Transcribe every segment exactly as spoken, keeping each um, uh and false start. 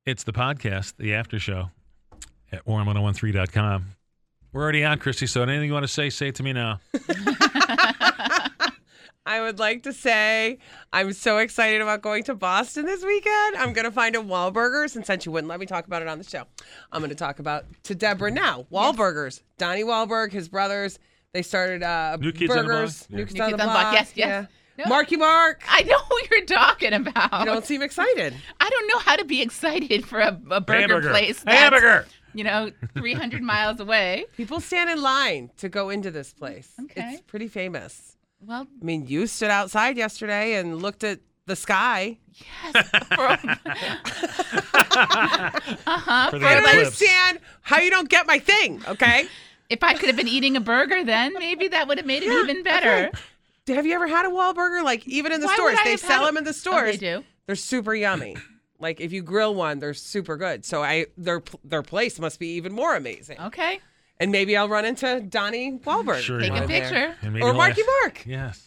It's the podcast, the after show at warren ten thirteen dot com. We're already on, Christy, so anything you want to say, say it to me now. I would like to say I'm so excited about going to Boston this weekend. I'm going to find a Wahlburgers, and since you wouldn't let me talk about it on the show, I'm going to talk about to Deborah now. Wahlburgers. Yes. Donnie Wahlberg, his brothers, they started uh, New Kids burgers. on the Block. Yeah. New Kids New on Kids the on the Block. Block. Yes, yes. Yeah. No. Marky Mark. I know who you're talking about. You don't seem excited. I don't know how to be excited for a, a burger Hamburger. place that's, Hamburger. you know, three hundred miles away. People stand in line to go into this place. Okay. It's pretty famous. Well, I mean, you stood outside yesterday and looked at the sky. yes. For, uh-huh. For I the don't eclipse. understand how you don't get my thing, okay? If I could have been eating a burger then, maybe that would have made it even better. Okay. Have you ever had a Wahlburger? Like, even in the Why stores. would I They have sell had them in the Oh, stores. they do? They're super yummy. Like, if you grill one, they're super good. So I their their place must be even more amazing. Okay. And maybe I'll run into Donnie Wahlberg. Sure Take you a will. picture. And maybe Or he'll Marky ask- Mark. Yes.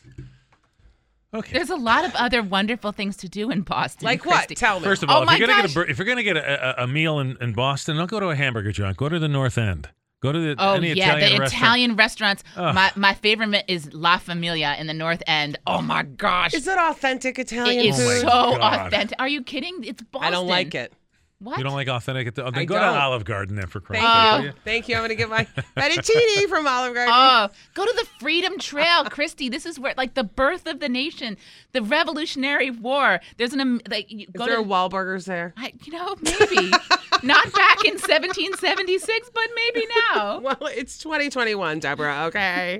Okay. There's a lot of other wonderful things to do in Boston. Like what? Christy. Tell me. First of all, Oh if my you're gonna gosh. get a bur- if you're gonna get a, a, a meal in, in Boston, don't go to a hamburger joint. Go to the North End. Go to the Oh any yeah, Italian the restaurant. Italian restaurants. Ugh. My my favorite is La Familia in the North End. Oh my gosh, Is it authentic Italian it is Oh my food? so God. authentic. Are you kidding? It's Boston. I don't like it. What? You don't like authentic? Oh, then I go to don't. Olive Garden then for Christ's Thank sake. you. will you? Thank you. I'm going to get my fettuccine from Olive Garden. Oh, go to the Freedom Trail, Christy. This is where, like, the birth of the nation, the Revolutionary War. There's an um, like, you Is go there to, Wahlburgers there? I, you know, maybe not back in seventeen seventy-six, but maybe now. Well, it's twenty twenty-one, Deborah, okay?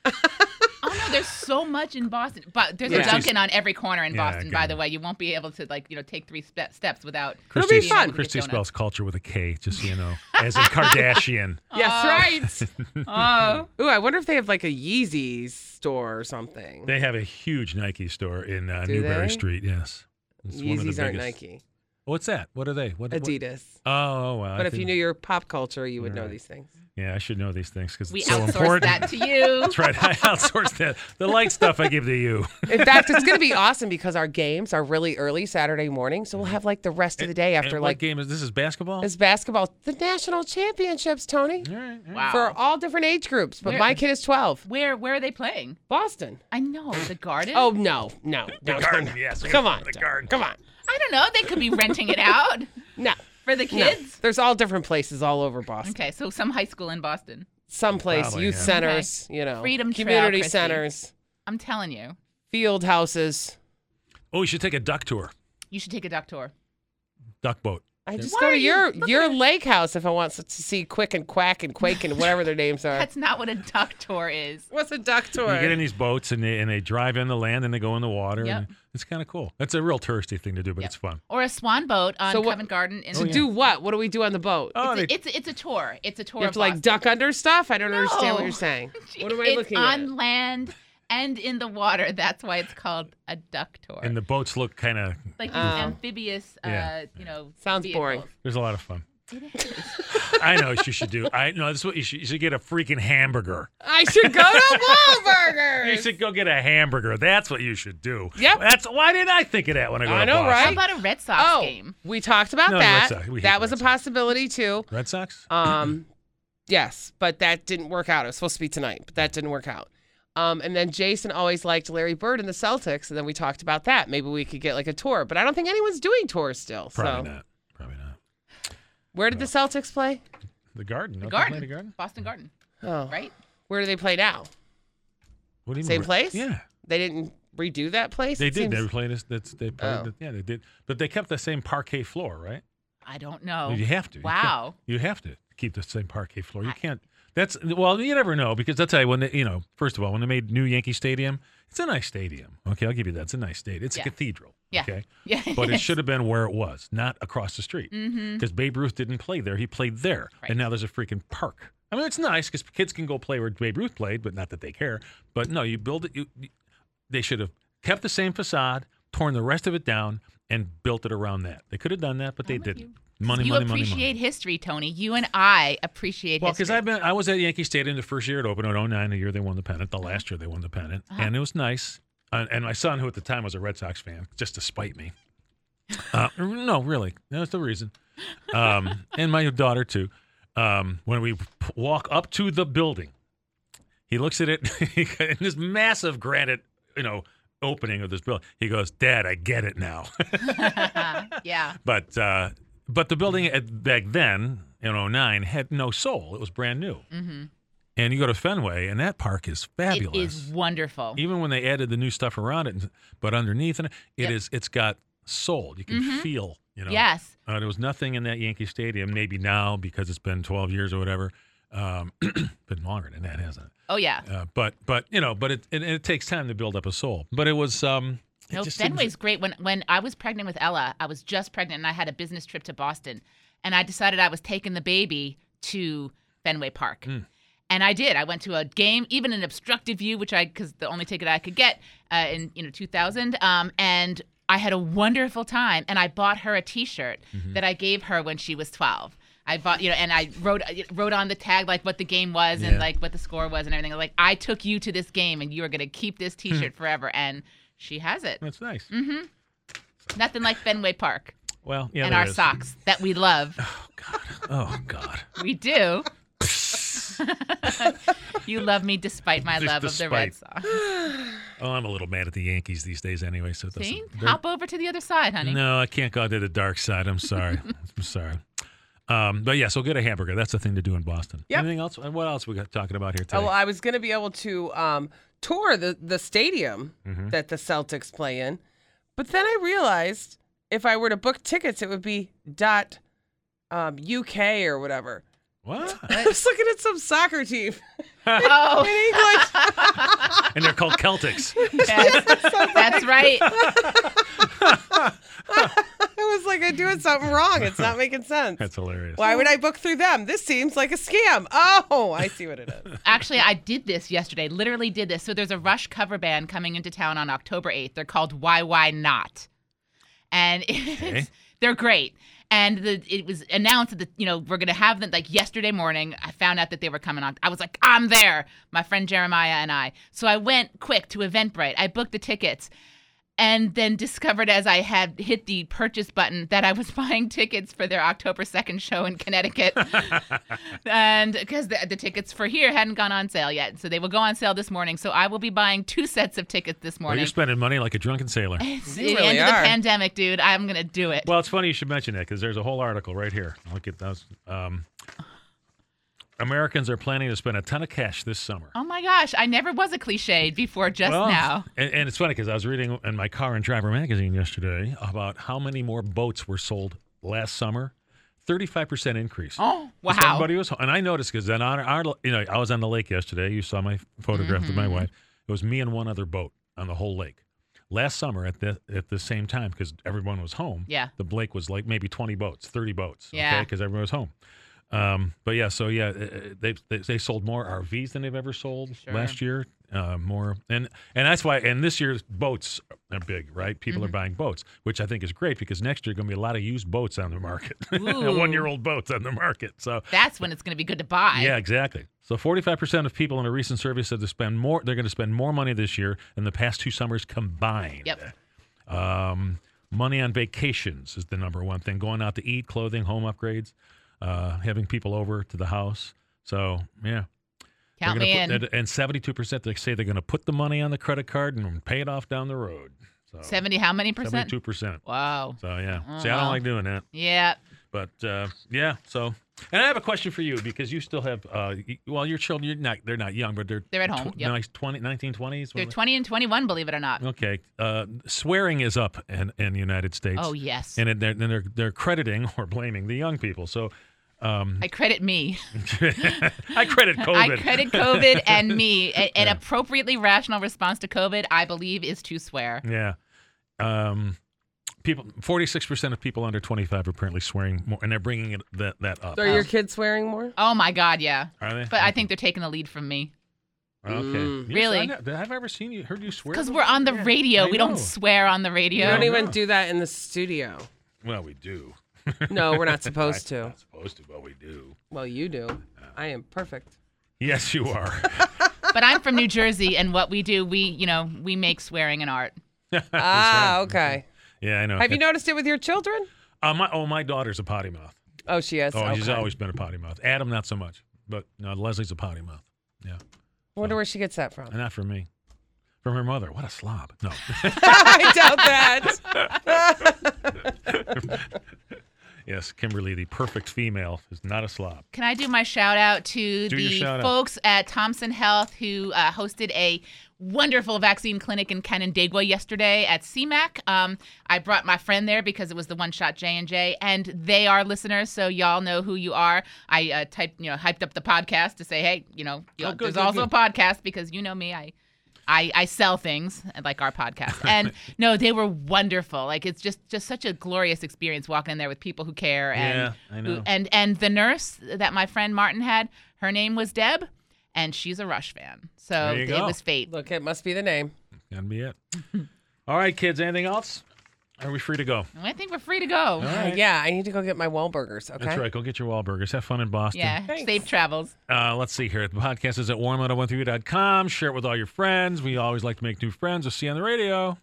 Oh no, there's so much in Boston, but there's Yeah. a Dunkin' on every corner in Yeah, Boston. okay. By the way, you won't be able to like you know take three ste- steps without. It'll be Christy, fun. Christy Get spells culture with a K, just so you know, as in Kardashian. Yes, right. Oh, Ooh, I wonder if they have like a Yeezys store or something. They have a huge Nike store in uh, Do Newberry they? Street. Yes, it's one of the Yeezys aren't biggest. Nike. What's that? What are they? What, what- Adidas. Oh, oh, wow. But I if you didn't- knew your pop culture, you would know Right. these things. yeah, I should know these things because we it's so outsource important. that to you. That's right. I outsource that. The light stuff I give to you. In fact, it's going to be awesome because our games are really early Saturday morning, so we'll have like the rest of the day after And like what game is this? Is basketball? it's basketball, the national championships, Tony, All right. all right. Wow. for all different age groups. But Where- my kid is twelve. Where where are they playing? Boston. I know the Garden. Oh no, no, The no, garden, no. yes. Come on, The Tom, garden. come on. I don't know. They could be renting it out No, for the no. kids. There's all different places all over Boston. Okay, so some high school in Boston. Someplace, Probably, youth yeah. centers, you know, Freedom Trail, community Christy. centers, I'm telling you, field houses. Oh, you should take a duck tour. you should take a duck tour. Duck boat. I just Why go are to you- your look your at- lake house if I want to see Quick and Quack and Quake and whatever their names are. That's not what a duck tour is. What's a duck tour? You get in these boats and they and they drive in the land and they go in the water. Yep. And it's kind of cool. That's a real touristy thing to do, but Yep. it's fun. Or a swan boat on So what- Covent Garden. In to Oh, yeah. do what? What do we do on the boat? Oh, it's, they, a, it's it's a tour. It's a tour. you have of to like Boston. duck under stuff? I don't understand what No. you're saying. What am I it's looking on at? land and in the water. That's why it's called a duck tour. and the boats look kind of. like these Oh. amphibious, uh, Yeah. you know. Sounds vehicles. boring. There's a lot of fun. It is. I know what you should do. I know this is what you should. You should get a freaking hamburger. I should go to Wahlburgers. You should go get a hamburger. That's what you should do. Yep. That's why didn't I think of that when I go I to know, Boston? right? How about a Red Sox Oh, game? we talked about No, the Red that. Sox. We hate That the was a Red Sox. possibility too. Red Sox? Um, yes, but that didn't work out. It was supposed to be tonight, but that didn't work out. Um, and then Jason always liked Larry Bird and the Celtics, and then we talked about that. Maybe we could get like a tour, but I don't think anyone's doing tours still. Probably so not. Probably not. where did the Celtics play? The Garden. The Don't they play Garden. The Garden. Boston Garden, Oh, right? where do they play now? What do you Same mean? place? Yeah. They didn't redo that place. They It did. seems- They were playing this. That's they played. Oh. it- Yeah, they did. But they kept the same parquet floor, right? I don't know. You have to. You can't- Wow. You have to keep the same parquet floor. You I- can't. That's well, you never know because I'll tell you when they, you know. First of all, when they made new Yankee Stadium, it's a nice stadium. Okay, I'll give you that. It's a nice stadium. It's Yeah. a cathedral. Yeah. Okay, Yeah. but it should have been where it was, not across the street. Mm-hmm. Because Babe Ruth didn't play there; he played there, Right. and now there's a freaking park. I mean, it's nice because kids can go play where Babe Ruth played, but not that they care. But no, you build it. You, you- they should have kept the same facade, torn the rest of it down, and built it around that. They could have done that, but they I'm with didn't. you. Money, you money, money, appreciate money. history, Tony. You and I appreciate Well, history. because I've been, I was at Yankee Stadium the first year it opened in oh nine, the year they won the pennant. The Uh-huh. last year they won the pennant, Uh-huh. and it was nice. And, and my son, who at the time was a Red Sox fan, just to spite me, Uh, no, really, that's the reason. Um, and my daughter too. Um, when we p- walk up to the building, he looks at it in this massive granite, you know, opening of this building. He goes, "Dad, I get it now." Yeah. But uh, but the building at, back then in oh nine had no soul. It was brand new. Mm-hmm. And you go to Fenway, and that park is fabulous. It is wonderful. Even when they added the new stuff around it, but underneath it, it Yep. is it's got soul. You can Mhm. feel, you know. Yes. Uh, there was nothing in that Yankee Stadium. Maybe now because it's been twelve years or whatever. Um, been longer than that, hasn't it? Oh yeah. Uh, but but you know, but it, it it takes time to build up a soul. But it was um. It No, just didn't- Fenway's great. When when I was pregnant with Ella, I was just pregnant and I had a business trip to Boston, and I decided I was taking the baby to Fenway Park. Mm. And I did. I went to a game, even an obstructed view, which I, because the only ticket I could get uh, in you know two thousand. Um, and I had a wonderful time. And I bought her a T-shirt Mm-hmm. that I gave her when she was twelve. I bought, you know, and I wrote wrote on the tag like what the game was and Yeah. like what the score was and everything. Like I took you to this game, and you are going to keep this T-shirt forever. And she has it. That's nice. Mm-hmm. Nothing like Fenway Park Well, yeah, and there our is. socks that we love. Oh God. We do. You love me despite my Just love of the Red despite. Sox. Oh, I'm a little mad at the Yankees these days anyway. So it doesn't. See? they're- Hop over to the other side, honey. No, I can't go to the dark side. I'm sorry. I'm sorry. Um, but yeah, so get a hamburger. That's the thing to do in Boston. Yep. Anything else? What else we got talking about here today? Oh, well, I was going to be able to um, tour the, the stadium Mm-hmm. that the Celtics play in. But then I realized if I were to book tickets, it would be dot um, U K or whatever. What? I was looking at some soccer team Oh, in English. And they're called Celtics. yes. That's right. I was like, I'm doing something wrong. It's not making sense. That's hilarious. Why would I book through them? This seems like a scam. Oh, I see what it is. Actually, I did this yesterday. Literally did this. So there's a Rush cover band coming into town on October eighth. They're called Why Why Not. And it's, Okay. they're great. And the, it was announced that, you know, we're going to have them, like yesterday morning, I found out that they were coming on. I was like, I'm there, my friend Jeremiah and I. So I went quick to Eventbrite. I booked the tickets and then discovered as I had hit the purchase button that I was buying tickets for their October second show in Connecticut. And because the, the tickets for here hadn't gone on sale yet. So they will go on sale this morning. So I will be buying two sets of tickets this Well, morning. you're spending money like a drunken sailor. It's You the really end of are. the pandemic, dude. I'm going to do it. Well, it's funny you should mention that because there's a whole article right here. Look at those. Um, Americans are planning to spend a ton of cash this summer. Oh my gosh, I never was a cliche before just Well, now. And, and it's funny because I was reading in my Car and Driver magazine yesterday about how many more boats were sold last summer. thirty-five percent increase. Oh, Just wow. Everybody was, and I noticed because then on our, you know, I was on the lake yesterday. You saw my photograph of my Mm-hmm. wife. It was me and one other boat on the whole lake. Last summer at the at the same time because everyone was home. Yeah. The lake was like maybe twenty boats, thirty boats. Yeah. Because everyone was home. Um, but yeah, so yeah, uh, they, they they sold more R Vs than they've ever sold Sure. last year. Uh, more and and that's why. And this year's boats are big, right? People Mm-hmm. are buying boats, which I think is great because next year going to be a lot of used boats on the market, Ooh. one-year-old boats on the market. So That's when it's going to be good to buy. yeah, exactly. So forty-five percent of people in a recent survey said to spend more. They're going to spend more money this year than the past two summers combined. Yep. Um, money on vacations is the number one thing. Going out to eat, clothing, home upgrades, uh, having people over to the house. So yeah. Count They're me gonna in. put- And seventy-two percent they say they're going to put the money on the credit card and pay it off down the road. So seventy, how many percent? seventy-two percent. Wow. So yeah. Oh, See, I don't wow. like doing that. Yeah. But uh, yeah, so and I have a question for you because you still have uh, y- well, your children you're not they're not young, but they're They're at home, tw- yep. nice twenty, nineteen, twenties. They're twenty and twenty-one, believe it or not. Okay, uh, swearing is up in, in the United States. Oh, yes. and it, they're, and they're they're crediting or blaming the young people. So um, I credit me. I credit COVID. I credit COVID and me. A- An appropriately rational response to COVID, I believe, is to swear. Yeah. Um, people, forty-six percent of people under twenty-five are apparently swearing more, and they're bringing it that that up. So are your kids swearing more? Oh, my God, yeah. Are they? But I think they're taking the lead from me. Okay. Mm. You- Really? I know- Have I ever seen you heard you swear? Because before? we're on the Yeah, radio. I We know. don't swear on the You radio. don't Yeah. even no. do that in the studio. Well, we do. No, we're not supposed I'm to. Not supposed to, but we do. Well, you do. I am perfect. Yes, you are. But I'm from New Jersey, and what we do, we, you know, we make swearing an art. Ah, okay. Yeah, I know. Have you noticed it with your children? Uh, my, oh, my daughter's a potty mouth. Oh, she is. Oh, okay. she's always been a potty mouth. Adam, not so much. But no, Leslie's a potty mouth. Yeah. I wonder where she gets that from. And not from me. From her mother. What a slob. No. I doubt that. Yes, Kimberly, the perfect female, is not a slob. Can I do my shout out to Do your the shout out. folks at Thompson Health who uh, hosted a wonderful vaccine clinic in Canandaigua yesterday at C MAC. Um, I brought my friend there because it was the one shot J and J, and they are listeners, so y'all know who you are. I uh, typed, you know, hyped up the podcast to say, hey, you know, Oh, good, there's good, also good. a podcast because you know me, I. I, I sell things like our podcast. And no, they were wonderful. Like it's just, just such a glorious experience walking in there with people who care. And Yeah, I know. who- and and the nurse that my friend Martin had, her name was Deb, and she's a Rush fan. So There you it go. was fate. Look, it must be the name. That'd be it. All right, kids. Anything else? Are we free to go? I think we're free to go. All right. Yeah, I need to go get my Wahlburgers, okay? That's right. Go get your Wahlburgers. Have fun in Boston. Yeah, Thanks. safe travels. Uh, let's see here. The podcast is at warm one oh one three dot com. Share it with all your friends. We always like to make new friends. We'll see you on the radio.